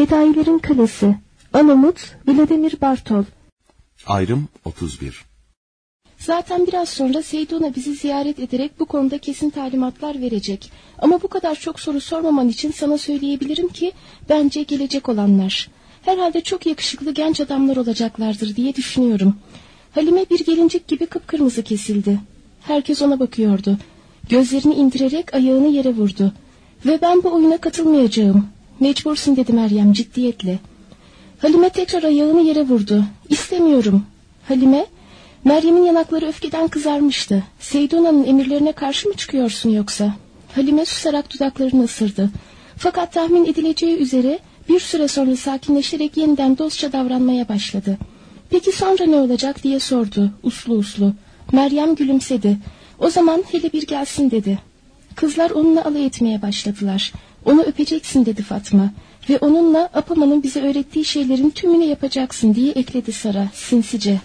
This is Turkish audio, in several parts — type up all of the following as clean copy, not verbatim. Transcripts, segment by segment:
Fedailerin Kalesi. Alamut, Vladimir Bartol. Ayrım 31. Zaten biraz sonra Seydona bizi ziyaret ederek bu konuda kesin talimatlar verecek. Ama bu kadar çok soru sormaman için sana söyleyebilirim ki bence gelecek olanlar. Herhalde çok yakışıklı genç adamlar olacaklardır diye düşünüyorum. Halime bir gelincik gibi kıpkırmızı kesildi. Herkes ona bakıyordu. Gözlerini indirerek ayağını yere vurdu. Ve ben bu oyuna katılmayacağım. Mecbursun dedi Meryem ciddiyetle. Halime tekrar ayağını yere vurdu. İstemiyorum. Halime, Meryem'in yanakları öfkeden kızarmıştı. Seydona'nın emirlerine karşı mı çıkıyorsun yoksa? Halime susarak dudaklarını ısırdı. Fakat tahmin edileceği üzere bir süre sonra sakinleşerek yeniden dostça davranmaya başladı. Peki sonra ne olacak diye sordu uslu uslu. Meryem gülümsedi. O zaman hele bir gelsin dedi. Kızlar onunla alay etmeye başladılar. Onu öpeceksin dedi Fatma. Ve onunla Apama'nın bize öğrettiği şeylerin tümünü yapacaksın diye ekledi Sara sinsice.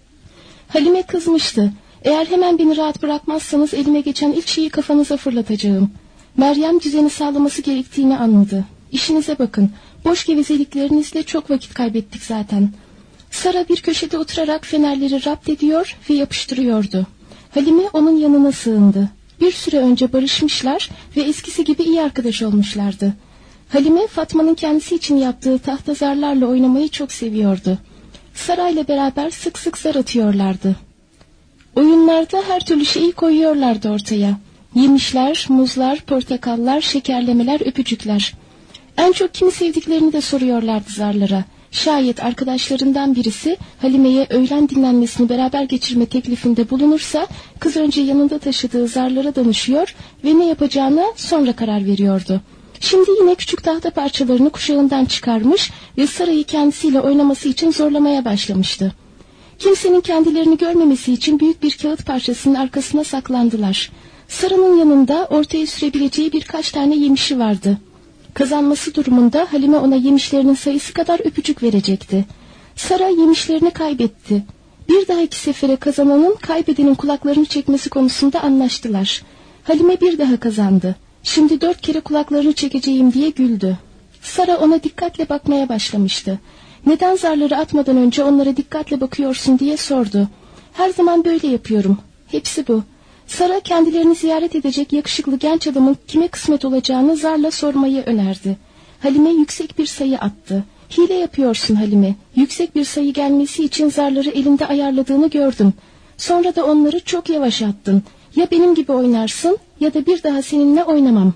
Halime kızmıştı. Eğer hemen beni rahat bırakmazsanız elime geçen ilk şeyi kafanıza fırlatacağım. Meryem düzeni sağlaması gerektiğini anladı. İşinize bakın. Boş gevezeliklerinizle çok vakit kaybettik zaten. Sara bir köşede oturarak fenerleri rapt ediyor ve yapıştırıyordu. Halime onun yanına sığındı. Bir süre önce barışmışlar ve eskisi gibi iyi arkadaş olmuşlardı. Halime Fatma'nın kendisi için yaptığı tahta zarlarla oynamayı çok seviyordu. Sara ile beraber sık sık zar atıyorlardı. Oyunlarda her türlü şeyi koyuyorlardı ortaya. Yemişler, muzlar, portakallar, şekerlemeler, öpücükler. En çok kimi sevdiklerini de soruyorlardı zarlara. Şayet arkadaşlarından birisi Halime'ye öğlen dinlenmesini beraber geçirme teklifinde bulunursa kız önce yanında taşıdığı zarlara danışıyor ve ne yapacağına sonra karar veriyordu. Şimdi yine küçük tahta parçalarını kuşağından çıkarmış ve Sara'yı kendisiyle oynaması için zorlamaya başlamıştı. Kimsenin kendilerini görmemesi için büyük bir kağıt parçasının arkasına saklandılar. Sara'nın yanında ortaya sürebileceği birkaç tane yemişi vardı. Kazanması durumunda Halime ona yemişlerinin sayısı kadar öpücük verecekti. Sara yemişlerini kaybetti. Bir dahaki sefere kazananın kaybedenin kulaklarını çekmesi konusunda anlaştılar. Halime bir daha kazandı. Şimdi 4 kere kulaklarını çekeceğim diye güldü. Sara ona dikkatle bakmaya başlamıştı. Neden zarları atmadan önce onlara dikkatle bakıyorsun diye sordu. Her zaman böyle yapıyorum. Hepsi bu. Sara kendilerini ziyaret edecek yakışıklı genç adamın kime kısmet olacağını zarla sormayı önerdi. Halime yüksek bir sayı attı. Hile yapıyorsun Halime. Yüksek bir sayı gelmesi için zarları elinde ayarladığını gördüm. Sonra da onları çok yavaş attın. Ya benim gibi oynarsın ya da bir daha seninle oynamam.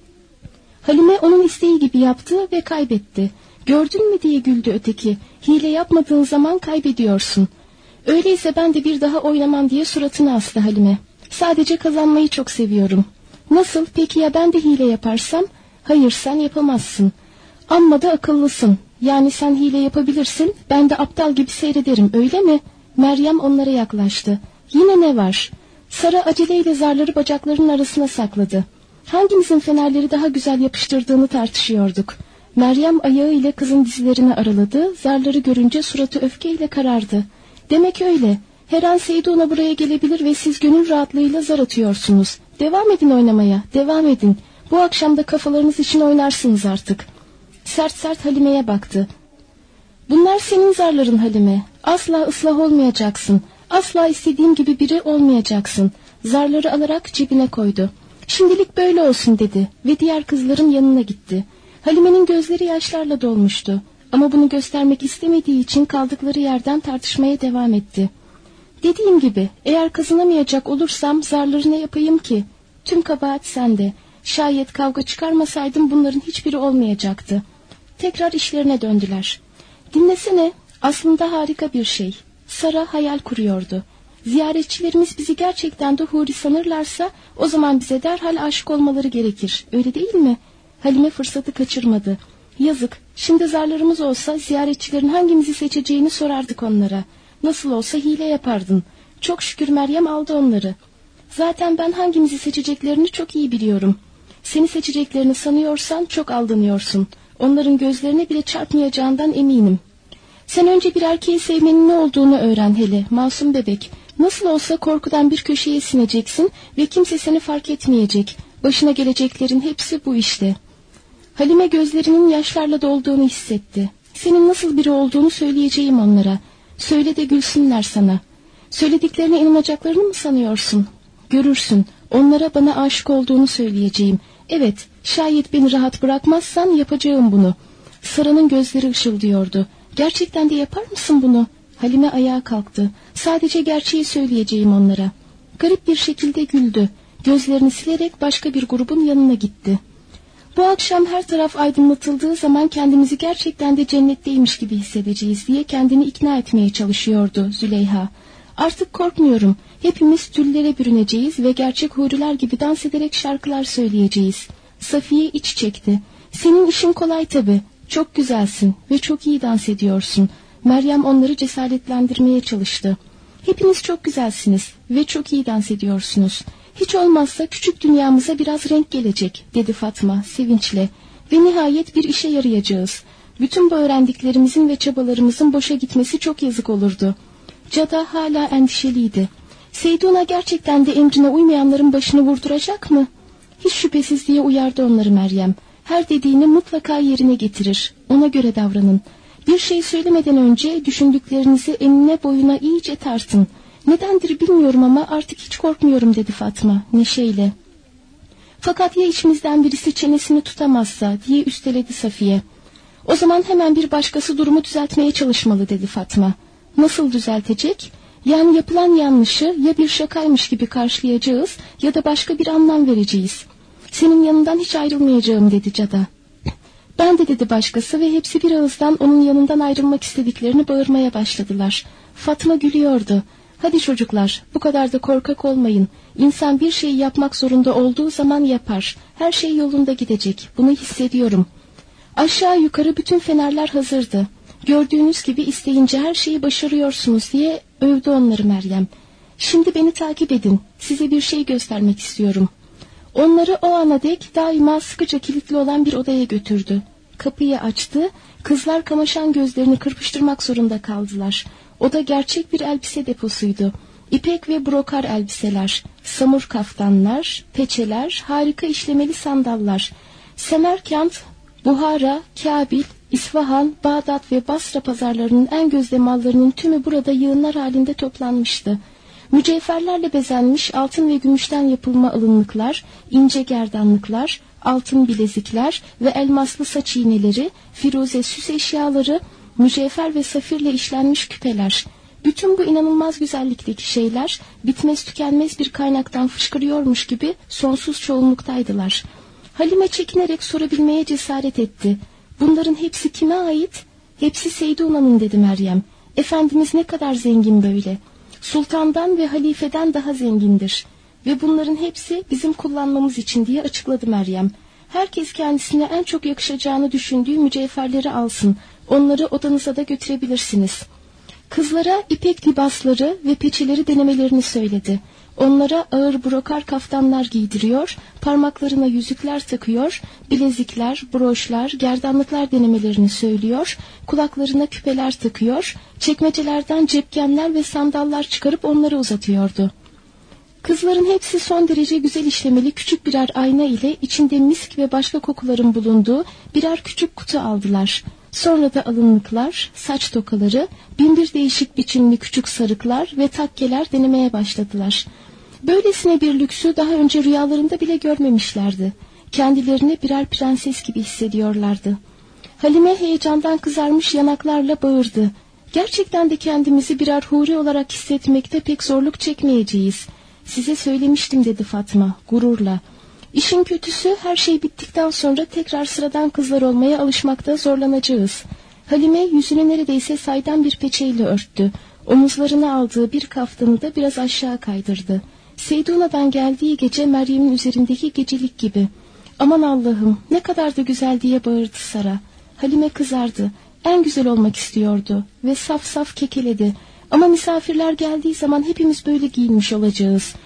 Halime onun isteği gibi yaptı ve kaybetti. Gördün mü diye güldü öteki. Hile yapmadığın zaman kaybediyorsun. Öyleyse ben de bir daha oynamam diye suratını astı Halime. Sadece kazanmayı çok seviyorum. Nasıl peki ya ben de hile yaparsam? Hayır sen yapamazsın. Amma da akıllısın. Yani sen hile yapabilirsin, ben de aptal gibi seyrederim öyle mi? Meryem onlara yaklaştı. Yine ne var? Sara aceleyle zarları bacaklarının arasına sakladı. Hangimizin fenerleri daha güzel yapıştırdığını tartışıyorduk. Meryem ayağı ile kızın dizlerini araladı, zarları görünce suratı öfkeyle karardı. Demek öyle. Her an Seydona buraya gelebilir ve siz gönül rahatlığıyla zar atıyorsunuz. Devam edin oynamaya, devam edin. Bu akşam da kafalarınız için oynarsınız artık. Sert sert Halime'ye baktı. Bunlar senin zarların Halime. Asla ıslah olmayacaksın. Asla istediğim gibi biri olmayacaksın. Zarları alarak cebine koydu. Şimdilik böyle olsun dedi ve diğer kızların yanına gitti. Halime'nin gözleri yaşlarla dolmuştu. Ama bunu göstermek istemediği için kaldıkları yerden tartışmaya devam etti. Dediğim gibi eğer kazanamayacak olursam zarları ne yapayım ki? Tüm kabahat sende. Şayet kavga çıkarmasaydım bunların hiçbiri olmayacaktı. Tekrar işlerine döndüler. Dinlesene, aslında harika bir şey. Sara hayal kuruyordu. Ziyaretçilerimiz bizi gerçekten de huri sanırlarsa o zaman bize derhal aşık olmaları gerekir. Öyle değil mi? Halime fırsatı kaçırmadı. Yazık, şimdi zarlarımız olsa ziyaretçilerin hangimizi seçeceğini sorardık onlara. Nasıl olsa hile yapardın. Çok şükür Meryem aldı onları. Zaten ben hangimizi seçeceklerini çok iyi biliyorum. Seni seçeceklerini sanıyorsan çok aldanıyorsun. Onların gözlerine bile çarpmayacağından eminim. Sen önce bir erkeği sevmenin ne olduğunu öğren hele, masum bebek. Nasıl olsa korkudan bir köşeye sineceksin ve kimse seni fark etmeyecek. Başına geleceklerin hepsi bu işte. Halime gözlerinin yaşlarla dolduğunu hissetti. Senin nasıl biri olduğunu söyleyeceğim onlara. Söyle de gülsünler sana. Söylediklerine inanacaklarını mı sanıyorsun? Görürsün. Onlara bana aşık olduğunu söyleyeceğim. Evet, şayet beni rahat bırakmazsan yapacağım bunu. Sara'nın gözleri ışıldıyordu. Gerçekten de yapar mısın bunu? Halime ayağa kalktı. Sadece gerçeği söyleyeceğim onlara. Garip bir şekilde güldü. Gözlerini silerek başka bir grubun yanına gitti. Bu akşam her taraf aydınlatıldığı zaman kendimizi gerçekten de cennetteymiş gibi hissedeceğiz diye kendini ikna etmeye çalışıyordu Züleyha. Artık korkmuyorum. Hepimiz tüllere bürüneceğiz ve gerçek huriler gibi dans ederek şarkılar söyleyeceğiz. Safiye iç çekti. Senin işin kolay tabii. Çok güzelsin ve çok iyi dans ediyorsun. Meryem onları cesaretlendirmeye çalıştı. Hepiniz çok güzelsiniz ve çok iyi dans ediyorsunuz. Hiç olmazsa küçük dünyamıza biraz renk gelecek, dedi Fatma sevinçle. Ve nihayet bir işe yarayacağız. Bütün bu öğrendiklerimizin ve çabalarımızın boşa gitmesi çok yazık olurdu. Cada hala endişeliydi. Seyduna gerçekten de emrine uymayanların başını vurduracak mı? Hiç şüphesiz diye uyardı onları Meryem. Her dediğini mutlaka yerine getirir. Ona göre davranın. Bir şey söylemeden önce düşündüklerinizi enine boyuna iyice tartın. Nedendir bilmiyorum ama artık hiç korkmuyorum, dedi Fatma neşeyle. Fakat ya içimizden birisi çenesini tutamazsa diye üsteledi Safiye. O zaman hemen bir başkası durumu düzeltmeye çalışmalı, dedi Fatma. Nasıl düzeltecek? Yani yapılan yanlışı ya bir şakaymış gibi karşılayacağız ya da başka bir anlam vereceğiz. Senin yanından hiç ayrılmayacağım, dedi Cada. Ben de, dedi başkası ve hepsi bir ağızdan onun yanından ayrılmak istediklerini bağırmaya başladılar. Fatma gülüyordu. Hadi çocuklar, bu kadar da korkak olmayın. İnsan bir şeyi yapmak zorunda olduğu zaman yapar. Her şey yolunda gidecek. Bunu hissediyorum. Aşağı yukarı bütün fenerler hazırdı. Gördüğünüz gibi isteyince her şeyi başarıyorsunuz diye övdü onları Meryem. Şimdi beni takip edin. Size bir şey göstermek istiyorum. Onları o ana dek daima sıkıca kilitli olan bir odaya götürdü. Kapıyı açtı. Kızlar kamaşan gözlerini kırpıştırmak zorunda kaldılar. Oda gerçek bir elbise deposuydu. İpek ve brokar elbiseler, samur kaftanlar, peçeler, harika işlemeli sandallar. Semerkant, Buhara, Kabil, İsfahan, Bağdat ve Basra pazarlarının en gözde mallarının tümü burada yığınlar halinde toplanmıştı. Mücevherlerle bezenmiş altın ve gümüşten yapılma alınlıklar, ince gerdanlıklar, altın bilezikler ve elmaslı saç iğneleri, firuze süs eşyaları, mücevher ve safirle işlenmiş küpeler. Bütün bu inanılmaz güzellikteki şeyler bitmez tükenmez bir kaynaktan fışkırıyormuş gibi sonsuz çoğunluktaydılar. Halime çekinerek sorabilmeye cesaret etti. Bunların hepsi kime ait? Hepsi Seyduna'nın, dedi Meryem. Efendimiz ne kadar zengin böyle. Sultandan ve halifeden daha zengindir. Ve bunların hepsi bizim kullanmamız için, diye açıkladı Meryem. Herkes kendisine en çok yakışacağını düşündüğü mücevherleri alsın. Onları odanıza da götürebilirsiniz. Kızlara ipek libasları ve peçeleri denemelerini söyledi. Onlara ağır brokar kaftanlar giydiriyor, parmaklarına yüzükler takıyor, bilezikler, broşlar, gerdanlıklar denemelerini söylüyor, kulaklarına küpeler takıyor, çekmecelerden cepkenler ve sandallar çıkarıp onları uzatıyordu. Kızların hepsi son derece güzel işlemeli küçük birer ayna ile içinde misk ve başka kokuların bulunduğu birer küçük kutu aldılar. Sonra da alınlıklar, saç tokaları, binbir değişik biçimli küçük sarıklar ve takkeler denemeye başladılar. Böylesine bir lüksü daha önce rüyalarında bile görmemişlerdi. Kendilerini birer prenses gibi hissediyorlardı. Halime heyecandan kızarmış yanaklarla bağırdı. Gerçekten de kendimizi birer huri olarak hissetmekte pek zorluk çekmeyeceğiz. Size söylemiştim, dedi Fatma gururla. İşin kötüsü her şey bittikten sonra tekrar sıradan kızlar olmaya alışmakta zorlanacağız. Halime yüzünü neredeyse saydam bir peçeyle örttü. Omuzlarına aldığı bir kaftanı da biraz aşağı kaydırdı. Seyduna'dan geldiği gece Meryem'in üzerindeki gecelik gibi. Aman Allah'ım, ne kadar da güzel, diye bağırdı Sara. Halime kızardı. En güzel olmak istiyordu ve saf saf kekeledi. Ama misafirler geldiği zaman hepimiz böyle giyinmiş olacağız.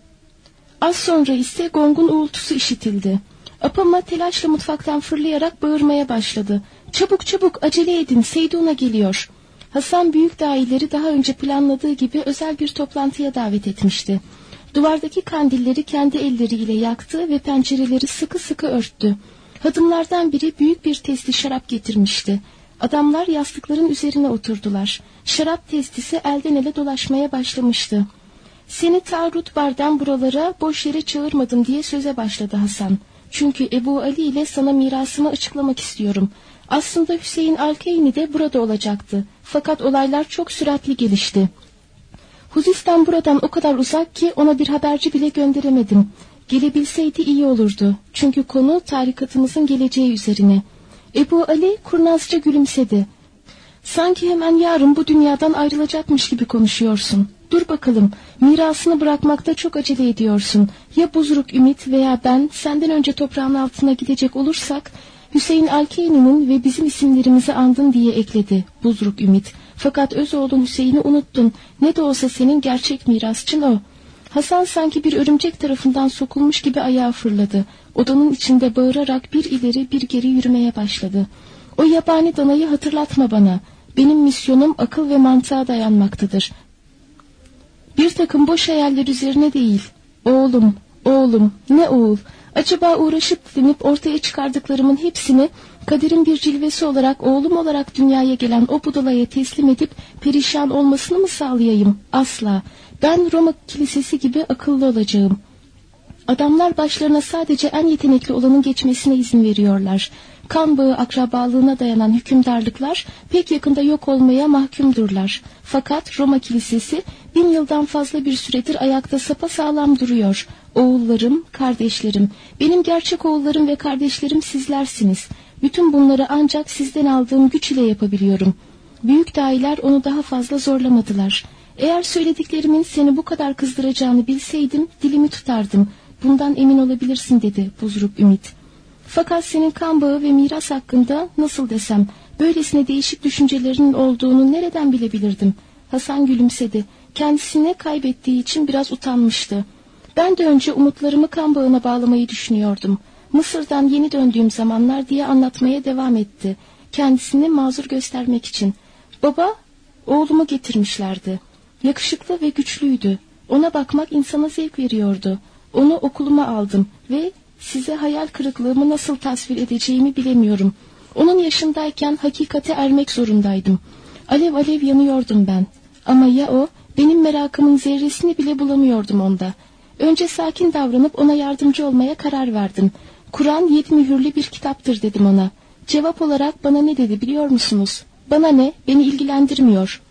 Az sonra ise gongun uğultusu işitildi. Apama telaşla mutfaktan fırlayarak bağırmaya başladı. Çabuk çabuk, acele edin, Seyduna geliyor. Hasan büyük dahileri daha önce planladığı gibi özel bir toplantıya davet etmişti. Duvardaki kandilleri kendi elleriyle yaktı ve pencereleri sıkı sıkı örttü. Hadımlardan biri büyük bir testi şarap getirmişti. Adamlar yastıkların üzerine oturdular. Şarap testisi elden ele dolaşmaya başlamıştı. Seni Tarut Bar'dan buralara boş yere çağırmadım diye söze başladı Hasan. Çünkü Ebu Ali ile sana mirasımı açıklamak istiyorum. Aslında Hüseyin Alkeyni de burada olacaktı. Fakat olaylar çok süratli gelişti. Huzistan buradan o kadar uzak ki ona bir haberci bile gönderemedim. Gelebilseydi iyi olurdu. Çünkü konu tarikatımızın geleceği üzerine. Ebu Ali kurnazca gülümsedi. Sanki hemen yarın bu dünyadan ayrılacakmış gibi konuşuyorsun. Dur bakalım, mirasını bırakmakta çok acele ediyorsun. Ya Buzruk Ümit veya ben senden önce toprağın altına gidecek olursak... Hüseyin Alkeyni'nin ve bizim isimlerimizi andın diye ekledi Buzruk Ümit. Fakat öz oğlun Hüseyin'i unuttun. Ne de olsa senin gerçek mirasçın o. Hasan sanki bir örümcek tarafından sokulmuş gibi ayağa fırladı. Odanın içinde bağırarak bir ileri bir geri yürümeye başladı. O yabani danayı hatırlatma bana. Benim misyonum akıl ve mantığa dayanmaktadır. Bir takım boş hayaller üzerine değil. Oğlum, oğlum, ne oğul? Acaba uğraşıp dinip ortaya çıkardıklarımın hepsini kaderin bir cilvesi olarak oğlum olarak dünyaya gelen o budalaya teslim edip perişan olmasını mı sağlayayım? Asla. Ben Roma kilisesi gibi akıllı olacağım. Adamlar başlarına sadece en yetenekli olanın geçmesine izin veriyorlar. Kan bağı akrabalığına dayanan hükümdarlıklar pek yakında yok olmaya mahkumdurlar. Fakat Roma kilisesi 1000 yıldan fazla bir süredir ayakta sapasağlam duruyor. Oğullarım, kardeşlerim, benim gerçek oğullarım ve kardeşlerim sizlersiniz. Bütün bunları ancak sizden aldığım güç ile yapabiliyorum. Büyük dahiler onu daha fazla zorlamadılar. Eğer söylediklerimin seni bu kadar kızdıracağını bilseydim dilimi tutardım. Bundan emin olabilirsin dedi Buzruk Ümit. Fakat senin kan bağı ve miras hakkında nasıl desem, böylesine değişik düşüncelerinin olduğunu nereden bilebilirdim? Hasan gülümsedi. Kendisini kaybettiği için biraz utanmıştı. Ben de önce umutlarımı kan bağına bağlamayı düşünüyordum. Mısır'dan yeni döndüğüm zamanlar diye anlatmaya devam etti. Kendisini mazur göstermek için. Baba, oğlumu getirmişlerdi. Yakışıklı ve güçlüydü. Ona bakmak insana zevk veriyordu. Onu okuluma aldım ve size hayal kırıklığımı nasıl tasvir edeceğimi bilemiyorum. Onun yaşındayken hakikate ermek zorundaydım. Alev alev yanıyordum ben. Ama ya o, benim merakımın zerresini bile bulamıyordum onda. Önce sakin davranıp ona yardımcı olmaya karar verdim. Kur'an 7 mühürlü bir kitaptır dedim ona. Cevap olarak bana ne dedi biliyor musunuz? Bana ne, beni ilgilendirmiyor.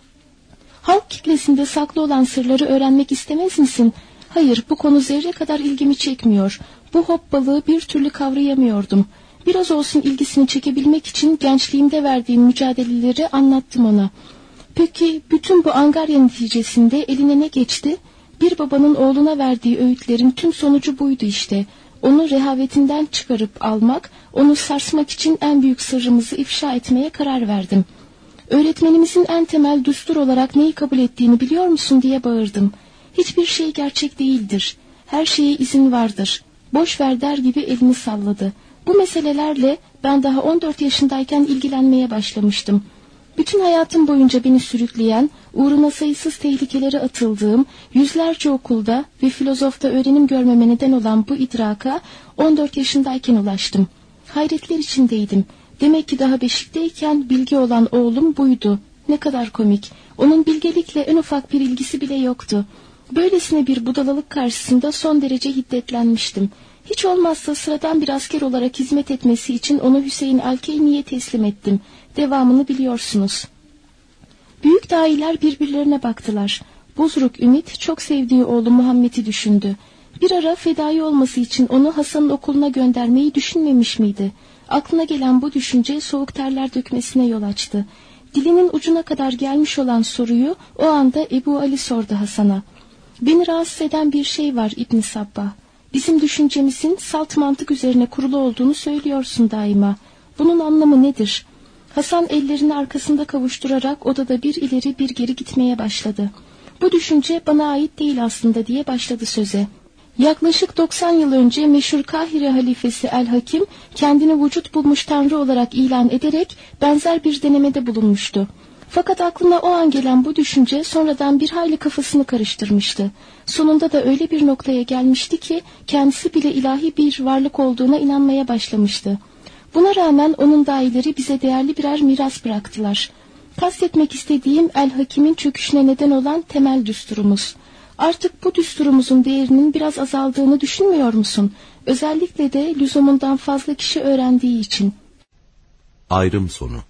Halk kitlesinde saklı olan sırları öğrenmek istemez misin? Hayır, bu konu zerre kadar ilgimi çekmiyor. Bu hop balığı bir türlü kavrayamıyordum. Biraz olsun ilgisini çekebilmek için gençliğimde verdiğim mücadeleleri anlattım ona. Peki bütün bu angarya neticesinde eline ne geçti? Bir babanın oğluna verdiği öğütlerin tüm sonucu buydu işte. Onu rehavetinden çıkarıp almak, onu sarsmak için en büyük sırrımızı ifşa etmeye karar verdim. Öğretmenimizin en temel düstur olarak neyi kabul ettiğini biliyor musun diye bağırdım. Hiçbir şey gerçek değildir. Her şeye izin vardır. Boş ver der gibi elini salladı. Bu meselelerle ben daha 14 yaşındayken ilgilenmeye başlamıştım. Bütün hayatım boyunca beni sürükleyen, uğruna sayısız tehlikelere atıldığım, yüzlerce okulda ve filozofta öğrenim görmeme neden olan bu idraka 14 yaşındayken ulaştım. Hayretler içindeydim. Demek ki daha beşikteyken bilgi olan oğlum buydu. Ne kadar komik. Onun bilgelikle en ufak bir ilgisi bile yoktu. Böylesine bir budalalık karşısında son derece hiddetlenmiştim. Hiç olmazsa sıradan bir asker olarak hizmet etmesi için onu Hüseyin Alkeyni'ye teslim ettim. Devamını biliyorsunuz. Büyük dahiler birbirlerine baktılar. Buzruk Ümit çok sevdiği oğlu Muhammed'i düşündü. Bir ara fedai olması için onu Hasan'ın okuluna göndermeyi düşünmemiş miydi? Aklına gelen bu düşünce soğuk terler dökmesine yol açtı. Dilinin ucuna kadar gelmiş olan soruyu o anda Ebu Ali sordu Hasan'a. Beni rahatsız eden bir şey var İbn Sabbah. Bizim düşüncemizin salt mantık üzerine kurulu olduğunu söylüyorsun daima. Bunun anlamı nedir? Hasan ellerini arkasında kavuşturarak odada bir ileri bir geri gitmeye başladı. Bu düşünce bana ait değil aslında diye başladı söze. Yaklaşık 90 yıl önce meşhur Kahire halifesi El-Hakim kendini vücut bulmuş tanrı olarak ilan ederek benzer bir denemede bulunmuştu. Fakat aklına o an gelen bu düşünce sonradan bir hayli kafasını karıştırmıştı. Sonunda da öyle bir noktaya gelmişti ki kendisi bile ilahi bir varlık olduğuna inanmaya başlamıştı. Buna rağmen onun dahileri bize değerli birer miras bıraktılar. Kastetmek istediğim El Hakim'in çöküşüne neden olan temel düsturumuz. Artık bu düsturumuzun değerinin biraz azaldığını düşünmüyor musun? Özellikle de lüzumundan fazla kişi öğrendiği için. Ayrım sonu.